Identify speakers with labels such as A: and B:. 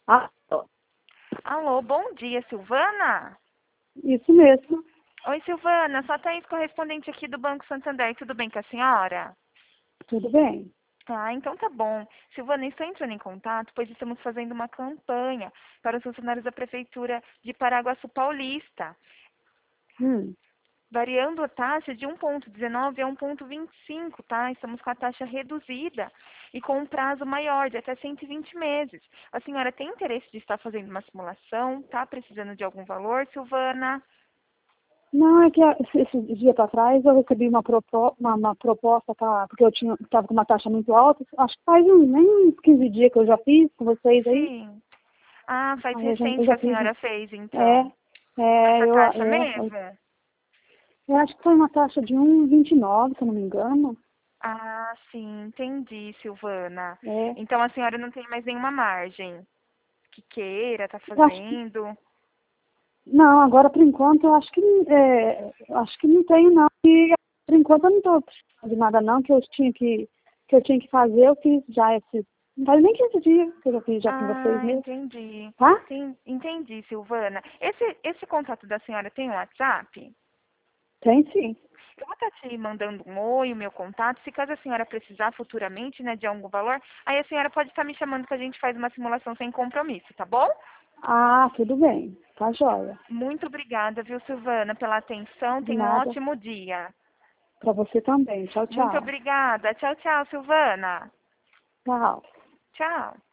A: Ah,
B: Alô, bom dia, Silvana?
A: isso mesmo.
B: Oi, Silvana, só Thaís, correspondente aqui do Banco Santander. Tudo bem com a senhora?
A: Tudo bem.
B: Ah, então tá bom. Silvana, estou entrando em contato, pois estamos fazendo uma campanha para os funcionários da Prefeitura de Paraguaçu Paulista,
A: Hum.
B: variando a taxa de 1,19 a 1,25, tá? Estamos com a taxa reduzida e com um prazo maior, de até 120 meses. A senhora tem interesse de estar fazendo uma simulação? Tá precisando de algum valor, Silvana?
A: Não, é que esse dia para trás eu recebi uma proposta, porque eu estava com uma taxa muito alta. Acho que faz nem uns 15 dias que eu já fiz com vocês aí.
B: Sim. Ah, faz
A: Aí eu
B: recente que
A: já
B: a
A: fiz.
B: senhora fez,
A: É,
B: então.
A: é,
B: Essa
A: eu,
B: taxa
A: é,
B: mesmo?
A: eu acho que foi uma taxa de 1,29, se eu não me engano.
B: Ah, sim, entendi, Silvana.
A: É,
B: Então a senhora não tem mais nenhuma margem que queira, tá
A: eu acho que,
B: fazendo.
A: não, agora por enquanto acho que não tenho não. E por enquanto eu não estou precisando de nada não, que eu tinha que fazer, eu fiz já não faz nem 15 dias que eu já fiz já com vocês
B: Ah,
A: mesmo,
B: entendi.
A: tá?
B: Entendi, Silvana. Esse contato da senhora tem um WhatsApp?
A: Tem sim.
B: Eu vou estar te mandando um oi, o meu contato. Se caso a senhora precisar futuramente, né, de algum valor, aí a senhora pode estar me chamando que a gente faz uma simulação sem compromisso, tá bom?
A: Ah, tudo bem, tá joia.
B: Muito obrigada, viu, Silvana, pela atenção.
A: De
B: Tenha um
A: nada.
B: ótimo dia.
A: Pra você também. Tchau,
B: Muito
A: tchau.
B: obrigada. Tchau, tchau, Silvana.
A: Tchau.
B: Tchau.